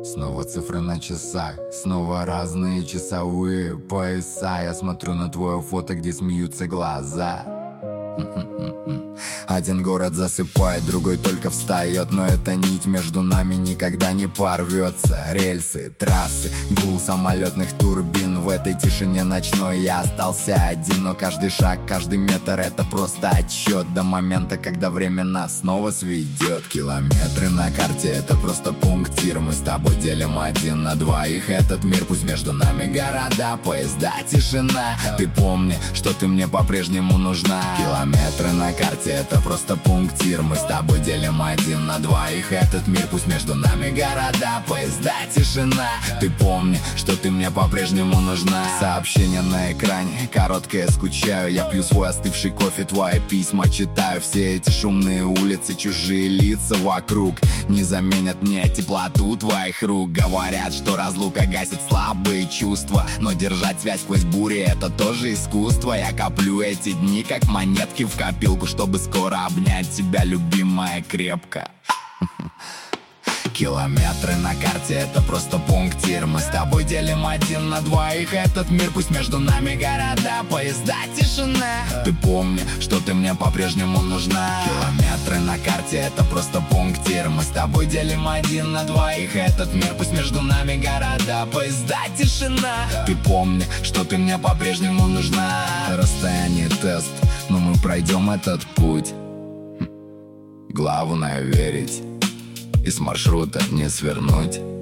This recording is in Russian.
Снова цифры на часах, снова разные часовые пояса. Я смотрю на твое фото, где смеются глаза. Один город засыпает, другой только встает, но эта нить между нами никогда не порвется. Рельсы, трассы, гул самолетных турбин. В этой тишине ночной я остался один, но каждый шаг, каждый метр — это просто отсчет до момента, когда время нас снова сведет. Километры на карте — это просто пунктир. Мы с тобой делим один на двоих этот мир. Пусть между нами города, поезда, тишина. Ты помни, что ты мне по-прежнему нужна. Километры на карте — это просто пунктир. Мы с тобой делим один на двоих этот мир. Пусть между нами города, поезда, тишина. Ты помни, что ты мне по-прежнему нужна. Сообщение на экране, короткое скучаю. Я пью свой остывший кофе, твои письма читаю. Все эти шумные улицы, чужие лица вокруг не заменят мне теплоту твоих рук. Говорят, что разлука гасит слабые чувства, но держать связь сквозь бури — это тоже искусство. Я коплю эти дни, как монетки в копилку, чтобы скоро обнять тебя, любимая, крепко. Километры на карте — это просто пунктир. Мы с тобой делим один на двоих этот мир. Пусть между нами города, поезда, тишина. Ты помни, что ты мне по-прежнему нужна. Километры на карте — это просто пунктир. Мы с тобой делим один на двоих этот мир. Пусть между нами города, поезда, тишина. Ты помни, что ты мне по-прежнему нужна. Расстояние тест, но мы пройдем этот путь. Главное верить и с маршрута не свернуть.